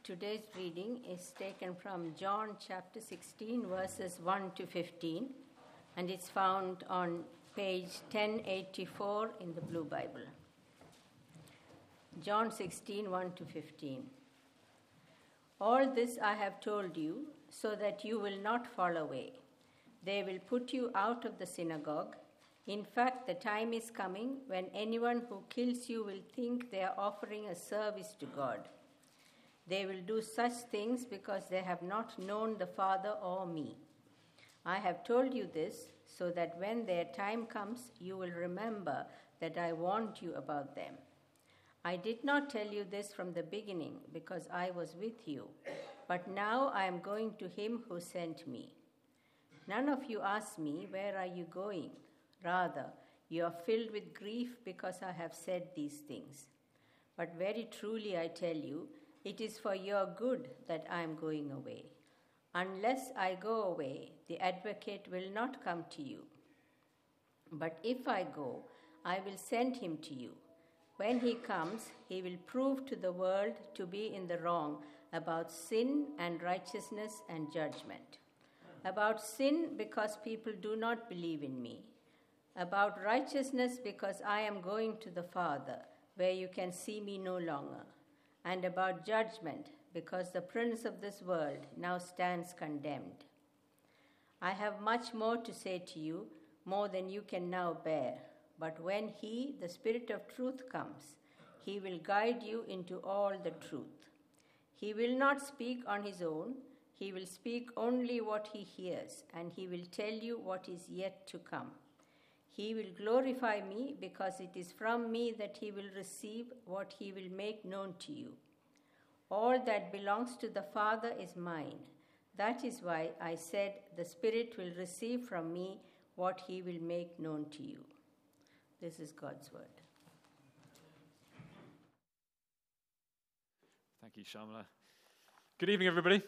Today's reading is taken from John chapter 16, verses 1 to 15, and it's found on page 1084 in the Blue Bible. John 16, 1 to 15. All this I have told you, so that you will not fall away. They will put you out of the synagogue. In fact, the time is coming when anyone who kills you will think they are offering a service to God. They will do such things because they have not known the Father or me. I have told you this so that when their time comes, you will remember that I warned you about them. I did not tell you this from the beginning because I was with you, but now I am going to him who sent me. None of you asked me, where are you going? Rather, you are filled with grief because I have said these things. But very truly I tell you, it is for your good that I am going away. Unless I go away, the advocate will not come to you. But if I go, I will send him to you. When he comes, he will prove to the world to be in the wrong about sin and righteousness and judgment. About sin, because people do not believe in me. About righteousness, because I am going to the Father, where you can see me no longer. And about judgment, because the prince of this world now stands condemned. I have much more to say to you, more than you can now bear. But when he, the Spirit of truth, comes, he will guide you into all the truth. He will not speak on his own. He will speak only what he hears, and he will tell you what is yet to come. He will glorify me because it is from me that he will receive what he will make known to you. All that belongs to the Father is mine. That is why I said the Spirit will receive from me what he will make known to you. This is God's word. Thank you, Shamla. Good evening, everybody.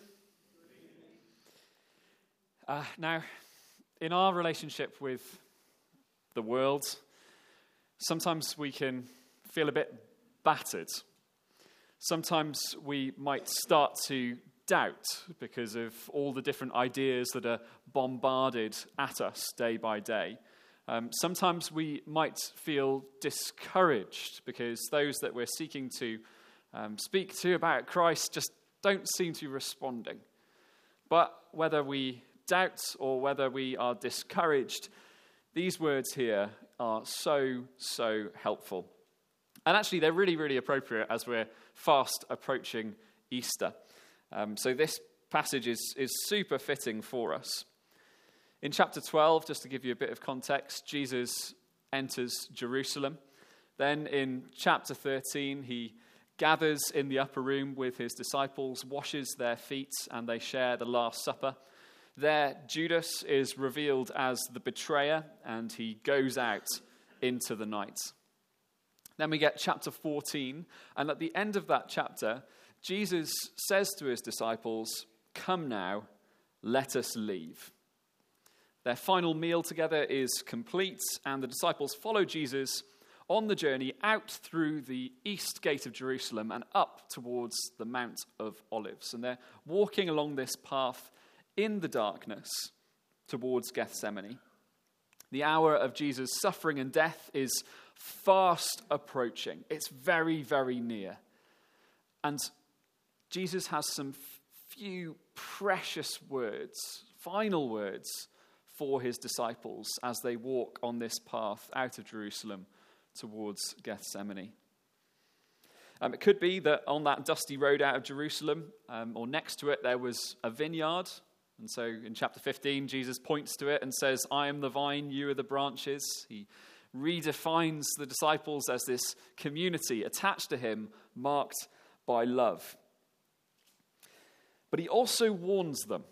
Now, in our relationship with the world, sometimes we can feel a bit battered. Sometimes we might start to doubt because of all the different ideas that are bombarded at us day by day. Sometimes we might feel discouraged because those that we're seeking to speak to about Christ just don't seem to be responding. But whether we doubt or whether we are discouraged, these words here are so helpful. And actually, they're really, really appropriate as we're fast approaching Easter. So this passage is super fitting for us. In chapter 12, just to give you a bit of context, Jesus enters Jerusalem. Then in chapter 13, he gathers in the upper room with his disciples, washes their feet, and they share the Last Supper. There, Judas is revealed as the betrayer, and he goes out into the night. Then we get chapter 14, and at the end of that chapter, Jesus says to his disciples, "Come now, let us leave." Their final meal together is complete, and the disciples follow Jesus on the journey out through the east gate of Jerusalem and up towards the Mount of Olives. And they're walking along this path in the darkness towards Gethsemane. The hour of Jesus' suffering and death is fast approaching. It's very, very near. And Jesus has some few precious words, final words, for his disciples as they walk on this path out of Jerusalem towards Gethsemane. It could be that on that dusty road out of Jerusalem, or next to it, there was a vineyard. And so in chapter 15, Jesus points to it and says, "I am the vine, you are the branches." He redefines the disciples as this community attached to him, marked by love. But he also warns them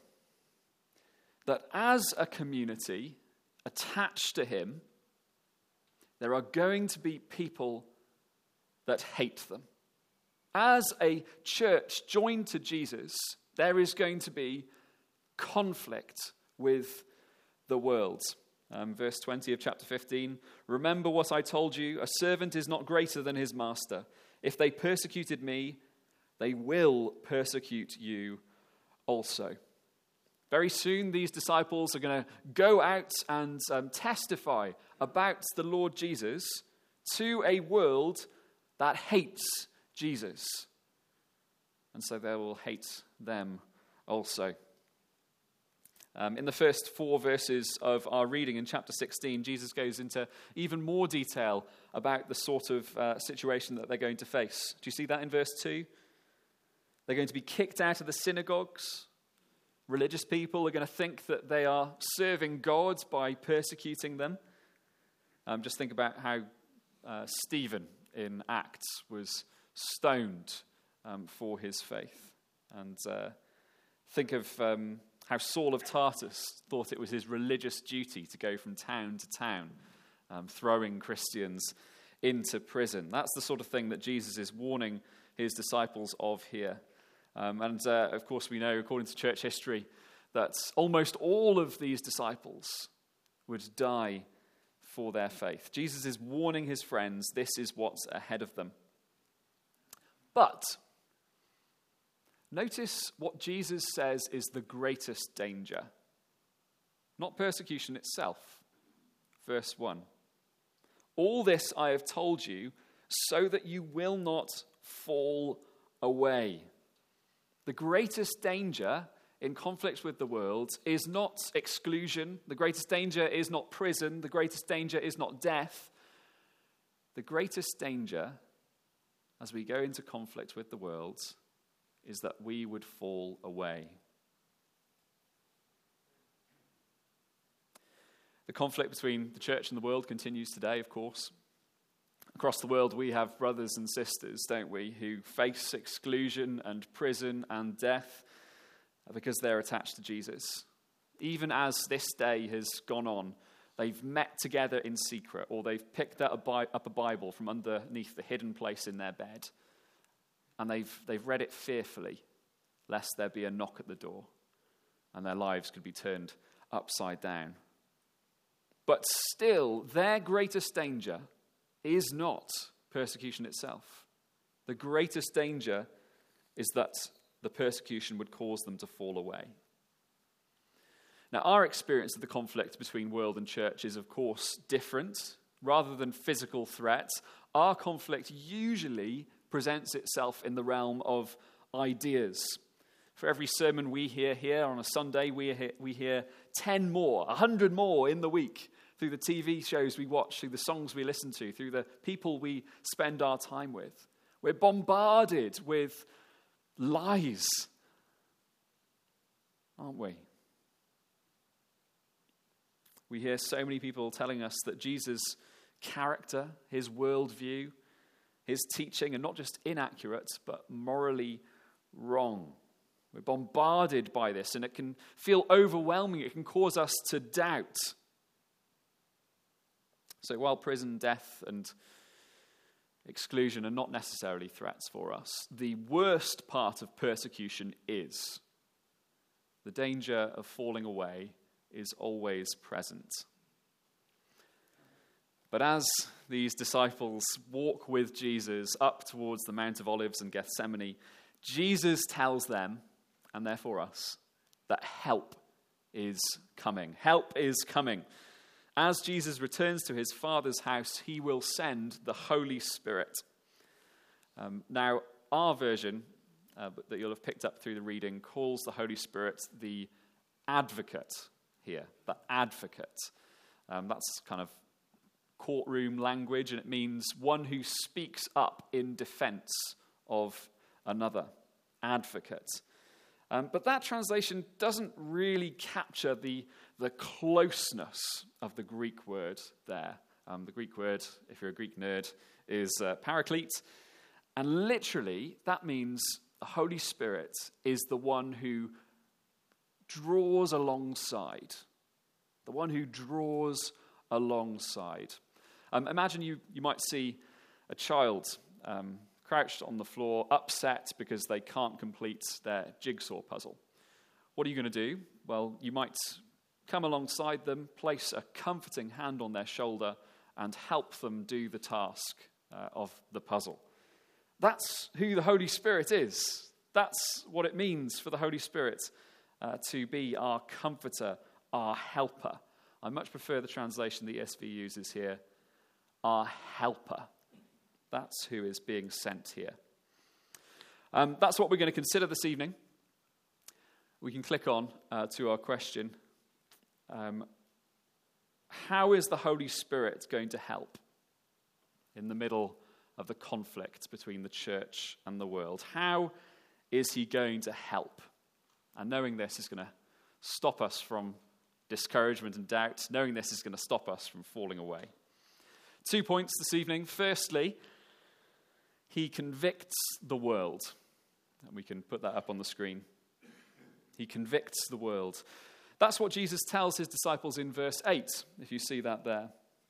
that as a community attached to him, there are going to be people that hate them. As a church joined to Jesus, there is going to be conflict with the world. Verse 20 of chapter 15, "Remember what I told you, a servant is not greater than his master. If they persecuted me, they will persecute you also. Very soon, these disciples are going to go out and testify about the Lord Jesus to a world that hates Jesus. And so they will hate them also. In the first 4 verses of our reading in chapter 16, Jesus goes into even more detail about the sort of situation that they're going to face. Do you see that in verse 2? They're going to be kicked out of the synagogues. Religious people are going to think that they are serving God by persecuting them. Just think about how Stephen in Acts was stoned for his faith. And think of how Saul of Tarsus thought it was his religious duty to go from town to town, throwing Christians into prison. That's the sort of thing that Jesus is warning his disciples of here. Of course, we know, according to church history, that almost all of these disciples would die for their faith. Jesus is warning his friends, this is what's ahead of them. But notice what Jesus says is the greatest danger. Not persecution itself. Verse 1. All this I have told you so that you will not fall away. The greatest danger in conflict with the world is not exclusion. The greatest danger is not prison. The greatest danger is not death. The greatest danger as we go into conflict with the world is that we would fall away. The conflict between the church and the world continues today, of course. Across the world, we have brothers and sisters, don't we, who face exclusion and prison and death because they're attached to Jesus. Even as this day has gone on, they've met together in secret, or they've picked up a Bible from underneath the hidden place in their bed, and they've read it fearfully, lest there be a knock at the door, and their lives could be turned upside down. But still, their greatest danger is not persecution itself. The greatest danger is that the persecution would cause them to fall away. Now, our experience of the conflict between world and church is, of course, different. Rather than physical threats, our conflict usually presents itself in the realm of ideas. For every sermon we hear here on a Sunday, we hear 10 more, 100 more in the week, through the TV shows we watch, through the songs we listen to, through the people we spend our time with. We're bombarded with lies, aren't we? We hear so many people telling us that Jesus' character, his worldview, his teaching are not just inaccurate, but morally wrong. We're bombarded by this, and it can feel overwhelming. It can cause us to doubt. So while prison, death, and exclusion are not necessarily threats for us, the worst part of persecution is the danger of falling away is always present. But as these disciples walk with Jesus up towards the Mount of Olives and Gethsemane, Jesus tells them, and therefore us, that help is coming. Help is coming. As Jesus returns to his Father's house, he will send the Holy Spirit. Now, our version that you'll have picked up through the reading calls the Holy Spirit the advocate here, the advocate. That's kind of courtroom language, and it means one who speaks up in defense of another, advocate. But that translation doesn't really capture the closeness of the Greek word there. The Greek word, if you're a Greek nerd, is paraclete. And literally, that means the Holy Spirit is the one who draws alongside. The one who draws alongside. Imagine you might see a child crouched on the floor, upset because they can't complete their jigsaw puzzle. What are you going to do? Well, you might come alongside them, place a comforting hand on their shoulder, and help them do the task of the puzzle. That's who the Holy Spirit is. That's what it means for the Holy Spirit to be our comforter, our helper. I much prefer the translation the ESV uses here, our helper. That's who is being sent here. That's what we're going to consider this evening. We can click on to our question. How is the Holy Spirit going to help in the middle of the conflict between the church and the world? How is he going to help? And knowing this is going to stop us from discouragement and doubt. Knowing this is going to stop us from falling away. 2 points this evening. Firstly, he convicts the world. And we can put that up on the screen. He convicts the world. That's what Jesus tells his disciples in verse 8, if you see that there.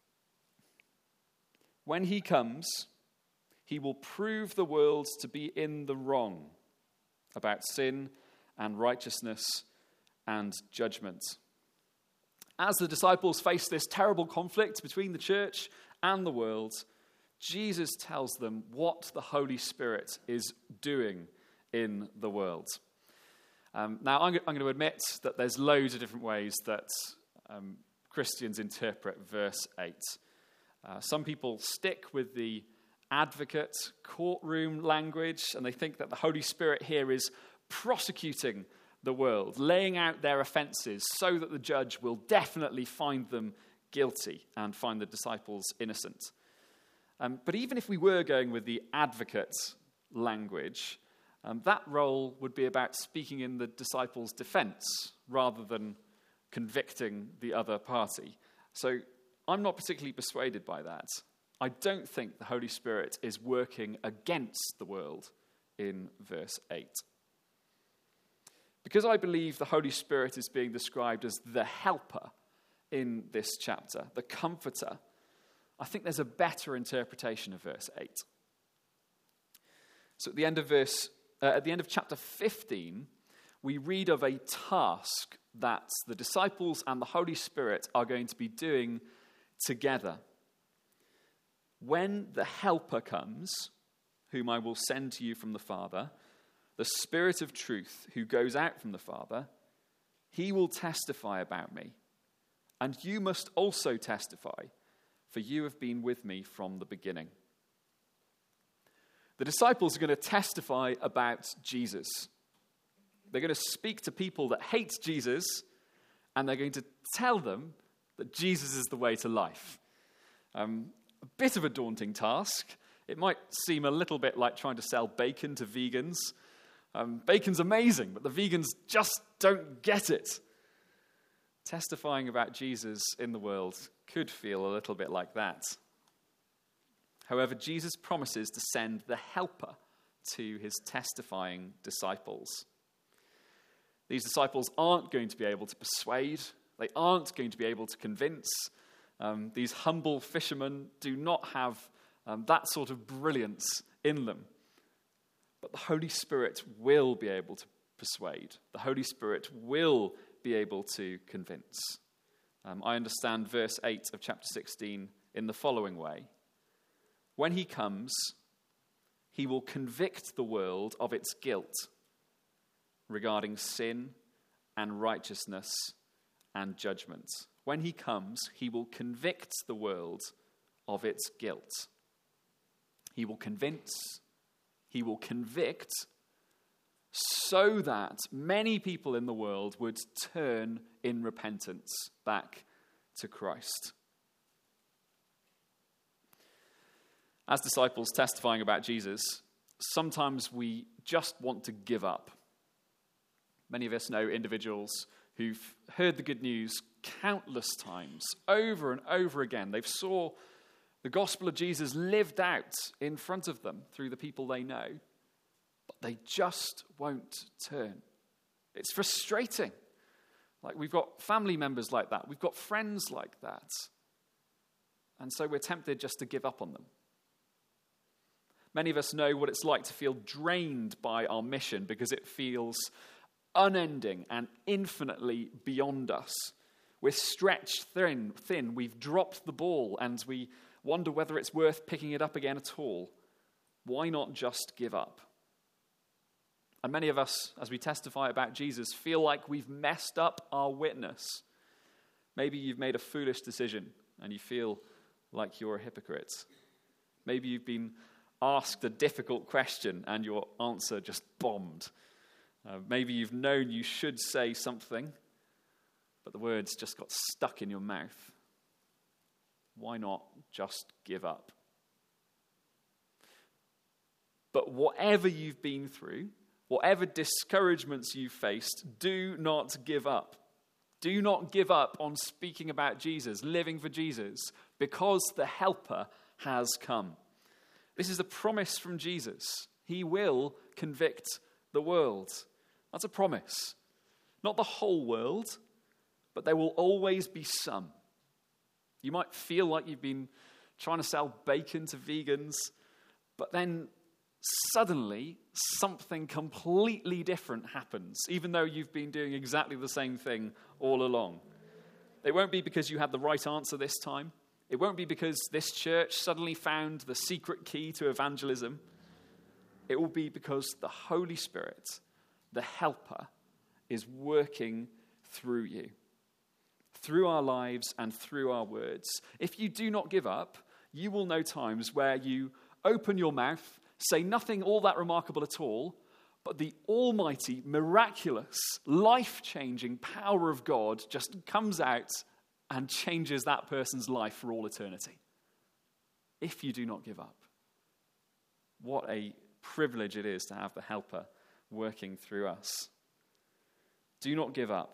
When he comes, he will prove the world to be in the wrong about sin and righteousness and judgment. As the disciples face this terrible conflict between the church and the world, Jesus tells them what the Holy Spirit is doing in the world. Now, I'm going to admit that there's loads of different ways that Christians interpret verse 8. Some people stick with the advocate, courtroom language, and they think that the Holy Spirit here is prosecuting the world, laying out their offenses so that the judge will definitely find them guilty and find the disciples innocent. But even if we were going with the advocate language, that role would be about speaking in the disciples' defense rather than convicting the other party. So I'm not particularly persuaded by that. I don't think the Holy Spirit is working against the world in verse 8. Because I believe the Holy Spirit is being described as the helper in this chapter, the comforter, I think there's a better interpretation of verse 8. So at the end of chapter 15, we read of a task that the disciples and the Holy Spirit are going to be doing together. When the helper comes, whom I will send to you from the Father, the Spirit of truth who goes out from the Father, he will testify about me. And you must also testify, for you have been with me from the beginning. The disciples are going to testify about Jesus. They're going to speak to people that hate Jesus, and they're going to tell them that Jesus is the way to life. A bit of a daunting task. It might seem a little bit like trying to sell bacon to vegans. Bacon's amazing, but the vegans just don't get it. Testifying about Jesus in the world could feel a little bit like that. However, Jesus promises to send the helper to his testifying disciples. These disciples aren't going to be able to persuade. They aren't going to be able to convince. These humble fishermen do not have that sort of brilliance in them. But the Holy Spirit will be able to persuade. The Holy Spirit will be able to convince. I understand verse 8 of chapter 16 in the following way. When he comes, he will convict the world of its guilt regarding sin and righteousness and judgment. When he comes, he will convict the world of its guilt. He will convince, he will convict, so that many people in the world would turn in repentance back to Christ. As disciples testifying about Jesus, sometimes we just want to give up. Many of us know individuals who've heard the good news countless times, over and over again. They've saw the gospel of Jesus lived out in front of them through the people they know, but they just won't turn. It's frustrating. Like, we've got family members like that. We've got friends like that. And so we're tempted just to give up on them. Many of us know what it's like to feel drained by our mission because it feels unending and infinitely beyond us. We're stretched thin. We've dropped the ball and we wonder whether it's worth picking it up again at all. Why not just give up? And many of us, as we testify about Jesus, feel like we've messed up our witness. Maybe you've made a foolish decision and you feel like you're a hypocrite. Maybe you've been asked a difficult question and your answer just bombed. Maybe you've known you should say something, but the words just got stuck in your mouth. Why not just give up? But whatever you've been through, whatever discouragements you've faced, do not give up. Do not give up on speaking about Jesus, living for Jesus, because the Helper has come. This is a promise from Jesus. He will convict the world. That's a promise. Not the whole world, but there will always be some. You might feel like you've been trying to sell bacon to vegans, but then suddenly something completely different happens, even though you've been doing exactly the same thing all along. It won't be because you had the right answer this time. It won't be because this church suddenly found the secret key to evangelism. It will be because the Holy Spirit, the Helper, is working through you, through our lives and through our words. If you do not give up, you will know times where you open your mouth, say nothing all that remarkable at all, but the almighty, miraculous, life-changing power of God just comes out and changes that person's life for all eternity. If you do not give up. What a privilege it is to have the Helper working through us. Do not give up.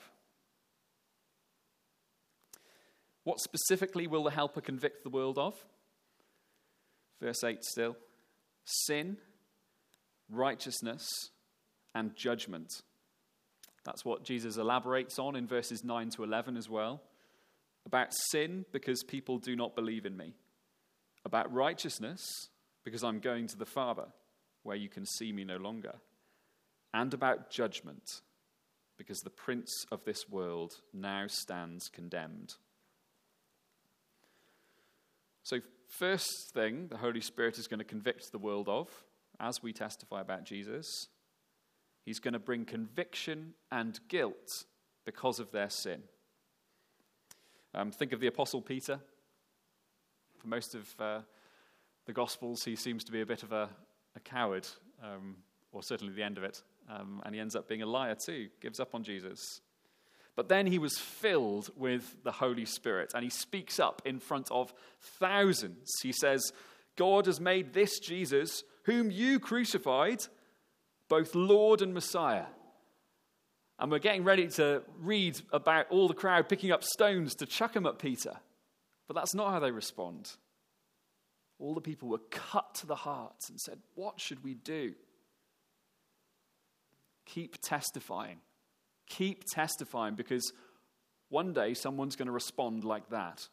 What specifically will the Helper convict the world of? Verse 8 still. Sin, righteousness, and judgment. That's what Jesus elaborates on in verses 9 to 11 as well. About sin, because people do not believe in me. About righteousness, because I'm going to the Father, where you can see me no longer. And about judgment, because the prince of this world now stands condemned. So first thing the Holy Spirit is going to convict the world of, as we testify about Jesus, he's going to bring conviction and guilt because of their sin. Think of the Apostle Peter. For most of the Gospels, he seems to be a bit of a coward, or certainly the end of it. And he ends up being a liar too, gives up on Jesus. But then he was filled with the Holy Spirit, and he speaks up in front of thousands. He says, God has made this Jesus, whom you crucified, both Lord and Messiah. And we're getting ready to read about all the crowd picking up stones to chuck them at Peter. But that's not how they respond. All the people were cut to the heart and said, what should we do? Keep testifying. Keep testifying, because one day someone's going to respond like that.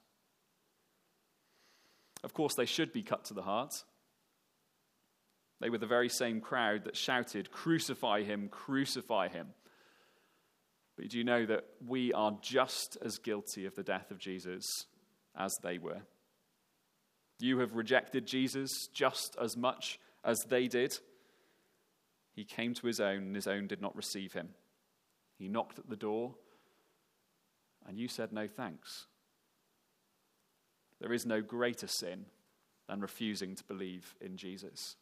Of course, they should be cut to the heart. They were the very same crowd that shouted, crucify him, crucify him. But do you know that we are just as guilty of the death of Jesus as they were? You have rejected Jesus just as much as they did. He came to his own, and his own did not receive him. He knocked at the door, and you said no thanks. There is no greater sin than refusing to believe in Jesus.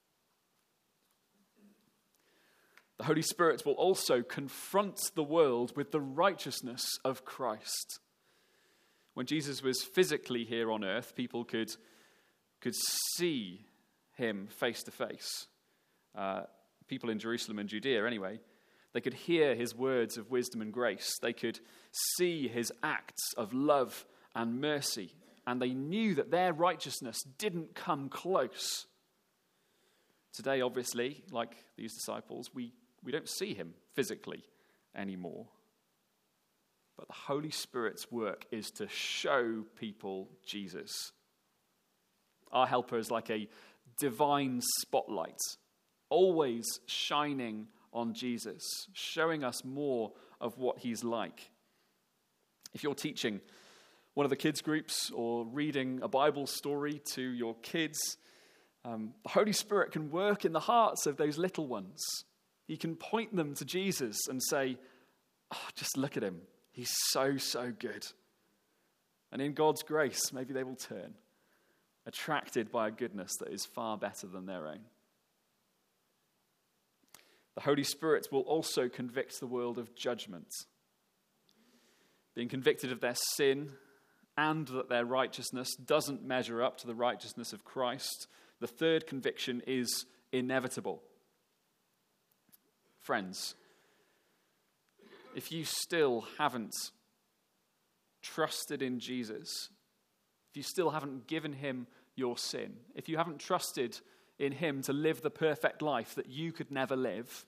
The Holy Spirit will also confront the world with the righteousness of Christ. When Jesus was physically here on earth, people could see him face to face. People in Jerusalem and Judea, anyway. They could hear his words of wisdom and grace. They could see his acts of love and mercy. And they knew that their righteousness didn't come close. Today, obviously, like these disciples, we don't see him physically anymore. But the Holy Spirit's work is to show people Jesus. Our Helper is like a divine spotlight, always shining on Jesus, showing us more of what he's like. If you're teaching one of the kids' groups or reading a Bible story to your kids, The Holy Spirit can work in the hearts of those little ones. He can point them to Jesus and say, oh, just look at him. He's so, so good. And in God's grace, maybe they will turn, attracted by a goodness that is far better than their own. The Holy Spirit will also convict the world of judgment. Being convicted of their sin and that their righteousness doesn't measure up to the righteousness of Christ, the third conviction is inevitable. Friends, if you still haven't trusted in Jesus, if you still haven't given him your sin, if you haven't trusted in him to live the perfect life that you could never live,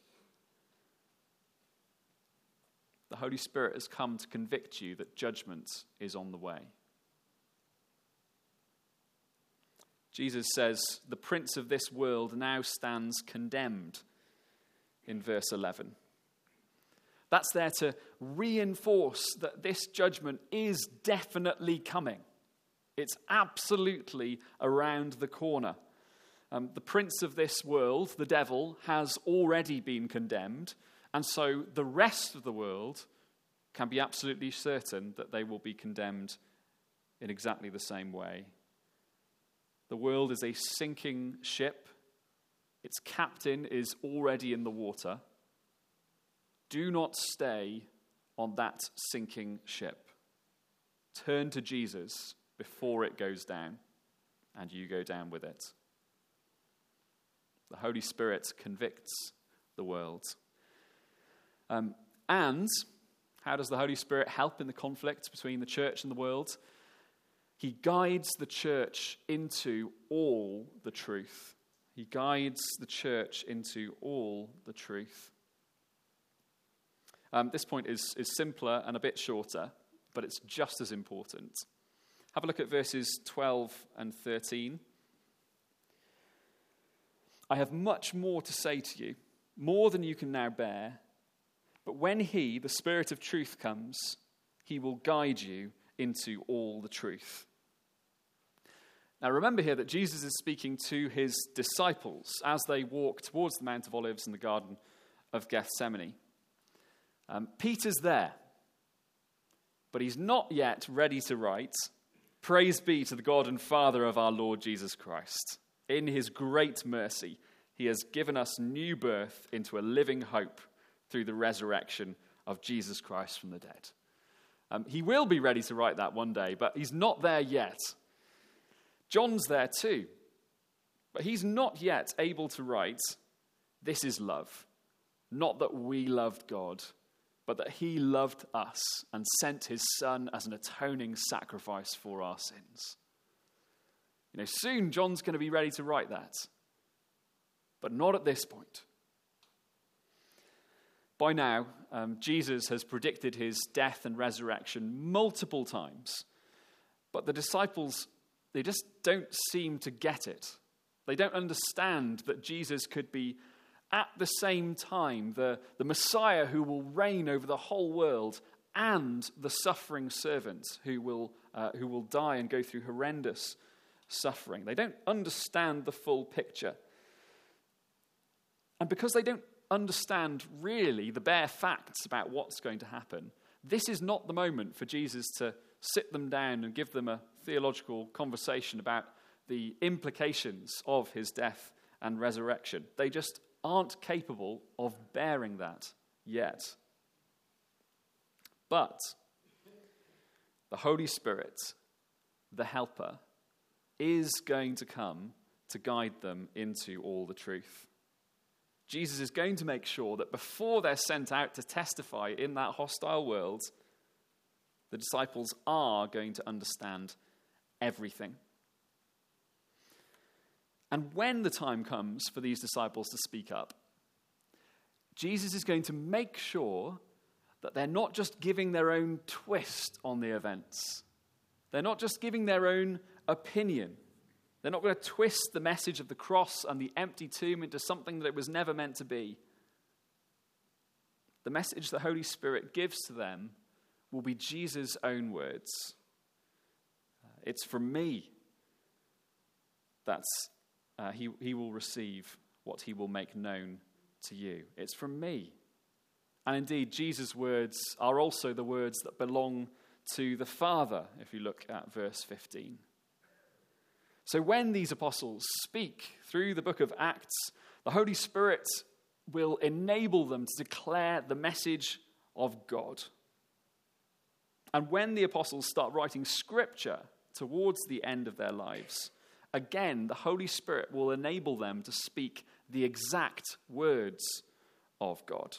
the Holy Spirit has come to convict you that judgment is on the way. Jesus says, the prince of this world now stands condemned in verse 11. That's there to reinforce that this judgment is definitely coming. It's absolutely around the corner. The prince of this world, the devil, has already been condemned, and so the rest of the world can be absolutely certain that they will be condemned in exactly the same way. The world is a sinking ship. Its captain is already in the water. Do not stay on that sinking ship. Turn to Jesus before it goes down, and you go down with it. The Holy Spirit convicts the world. And how does the Holy Spirit help in the conflict between the church and the world? He guides the church into all the truth. He guides the church into all the truth. This point is simpler and a bit shorter, but it's just as important. Have a look at verses 12 and 13. I have much more to say to you, more than you can now bear. But when he, the Spirit of truth, comes, he will guide you into all the truth. Now remember here that Jesus is speaking to his disciples as they walk towards the Mount of Olives in the Garden of Gethsemane. Peter's there, but he's not yet ready to write, "Praise be to the God and Father of our Lord Jesus Christ. In his great mercy, he has given us new birth into a living hope through the resurrection of Jesus Christ from the dead." He will be ready to write that one day, but he's not there yet. John's there too, but he's not yet able to write, "This is love, not that we loved God, but that he loved us and sent his Son as an atoning sacrifice for our sins." Soon John's going to be ready to write that, but not at this point. By now, Jesus has predicted his death and resurrection multiple times, but the disciples, they just don't seem to get it. They don't understand that Jesus could be at the same time the Messiah who will reign over the whole world and the suffering servant who will die and go through horrendous suffering. They don't understand the full picture. And because they don't understand really the bare facts about what's going to happen, this is not the moment for Jesus to sit them down and give them a theological conversation about the implications of his death and resurrection. They just aren't capable of bearing that yet. But the Holy Spirit, the Helper, is going to come to guide them into all the truth. Jesus is going to make sure that before they're sent out to testify in that hostile world, the disciples are going to understand everything. And when the time comes for these disciples to speak up, Jesus is going to make sure that they're not just giving their own twist on the events. They're not just giving their own opinion. They're not going to twist the message of the cross and the empty tomb into something that it was never meant to be. The message the Holy Spirit gives to them will be Jesus' own words. It's from me. That's he will receive what he will make known to you. It's from me. And indeed, Jesus' words are also the words that belong to the Father, if you look at verse 15. So when these apostles speak through the book of Acts, the Holy Spirit will enable them to declare the message of God. And when the apostles start writing scripture towards the end of their lives, again, the Holy Spirit will enable them to speak the exact words of God.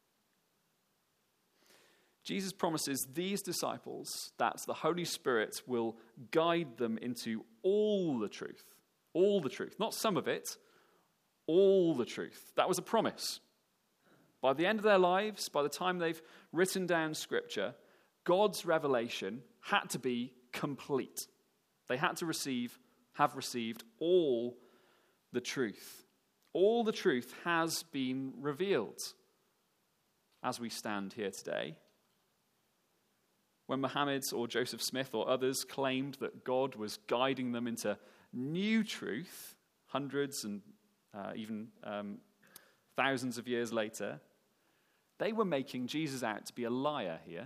Jesus promises these disciples that the Holy Spirit will guide them into all the truth. All the truth. Not some of it, all the truth. That was a promise. By the end of their lives, by the time they've written down Scripture, God's revelation had to be complete. They had to have received all the truth. All the truth has been revealed as we stand here today. When Mohammed or Joseph Smith or others claimed that God was guiding them into new truth, hundreds and even thousands of years later, they were making Jesus out to be a liar here.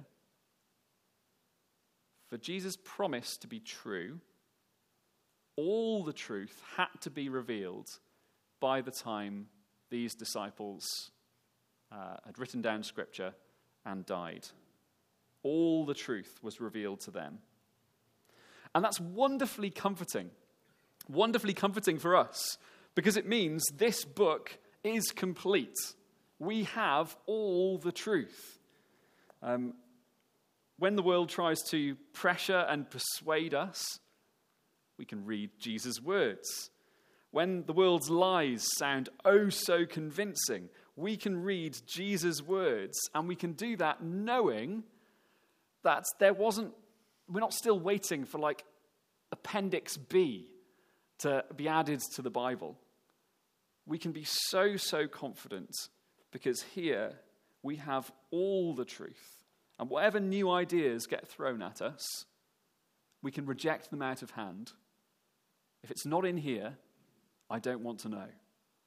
For Jesus' promise to be true, all the truth had to be revealed by the time these disciples had written down Scripture and died. All the truth was revealed to them. And that's wonderfully comforting for us, because it means this book is complete. We have all the truth. When the world tries to pressure and persuade us, we can read Jesus' words. When the world's lies sound oh so convincing, we can read Jesus' words, and we can do that knowing that we're not still waiting for like Appendix B to be added to the Bible. We can be so confident because here we have all the truth. And whatever new ideas get thrown at us, we can reject them out of hand. If it's not in here, I don't want to know.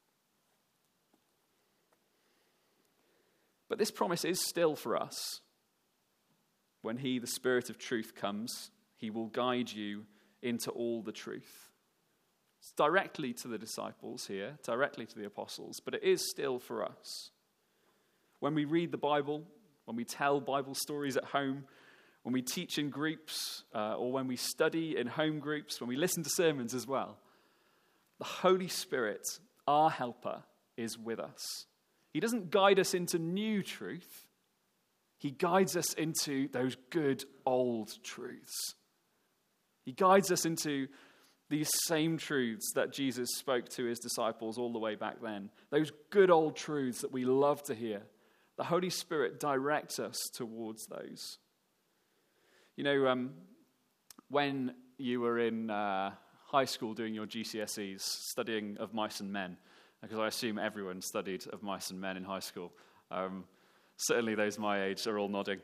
But this promise is still for us. When he, the Spirit of truth, comes, he will guide you into all the truth. It's directly to the disciples here, directly to the apostles, but it is still for us. When we read the Bible, when we tell Bible stories at home, when we teach in groups, or when we study in home groups, when we listen to sermons as well, the Holy Spirit, our helper, is with us. He doesn't guide us into new truth. He guides us into those good old truths. He guides us into these same truths that Jesus spoke to his disciples all the way back then. Those good old truths that we love to hear. The Holy Spirit directs us towards those. You know, when you were in high school doing your GCSEs, studying Of Mice and Men, because I assume everyone studied Of Mice and Men in high school. Certainly those my age are all nodding.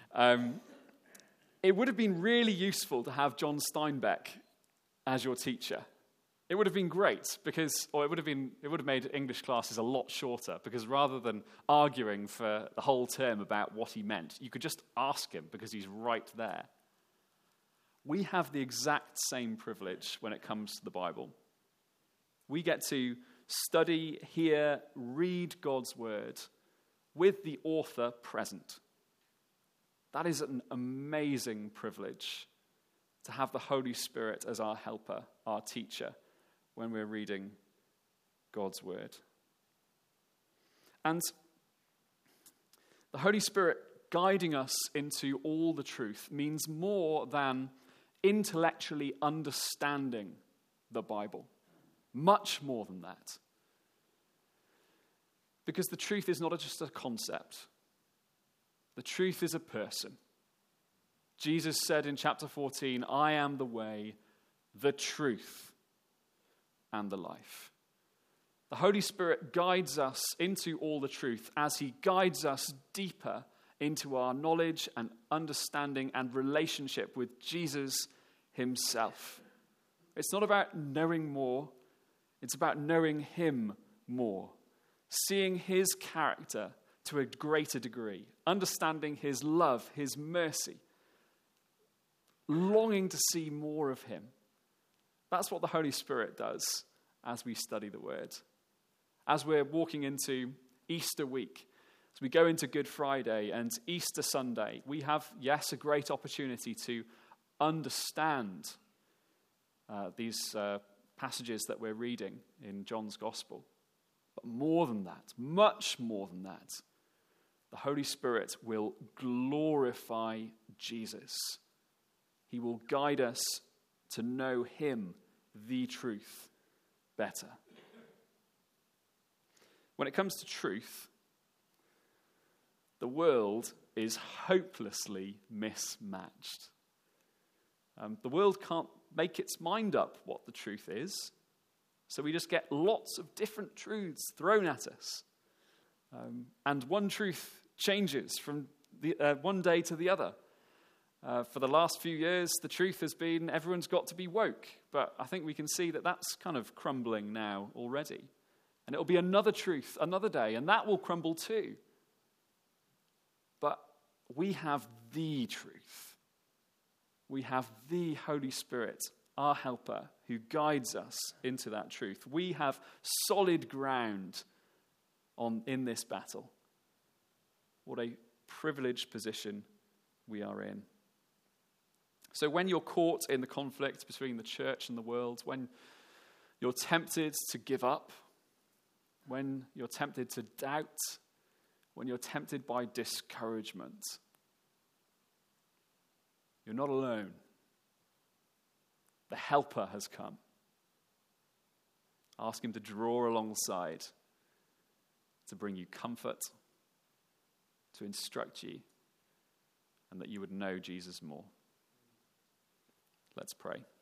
It would have been really useful to have John Steinbeck as your teacher. It would have been great it would have made English classes a lot shorter, because rather than arguing for the whole term about what he meant, you could just ask him because he's right there. We have the exact same privilege when it comes to the Bible. We get to study, hear, read God's word with the author present. That is an amazing privilege, to have the Holy Spirit as our helper, our teacher, when we're reading God's word. And the Holy Spirit guiding us into all the truth means more than intellectually understanding the Bible. Much more than that. Because the truth is not just a concept. The truth is a person. Jesus said in chapter 14, I am the way, the truth, and the life. The Holy Spirit guides us into all the truth as he guides us deeper into our knowledge and understanding and relationship with Jesus himself. It's not about knowing more. It's about knowing him more, seeing his character to a greater degree, understanding his love, his mercy, longing to see more of him. That's what the Holy Spirit does as we study the Word. As we're walking into Easter week, as we go into Good Friday and Easter Sunday, we have, yes, a great opportunity to understand these passages that we're reading in John's Gospel. But more than that, much more than that, the Holy Spirit will glorify Jesus. He will guide us to know him, the truth, better. When it comes to truth, the world is hopelessly mismatched. The world can't make its mind up what the truth is, so we just get lots of different truths thrown at us. And one truth changes from one day to the other. For the last few years, the truth has been everyone's got to be woke, but I think we can see that that's kind of crumbling now already. And it'll be another truth, another day, and that will crumble too. But we have the truth. We have the Holy Spirit, our helper, who guides us into that truth. We have solid ground in this battle. What a privileged position we are in. So when you're caught in the conflict between the church and the world, when you're tempted to give up, when you're tempted to doubt, when you're tempted by discouragement, you're not alone. The helper has come. Ask him to draw alongside, to bring you comfort, to instruct you, and that you would know Jesus more. Let's pray.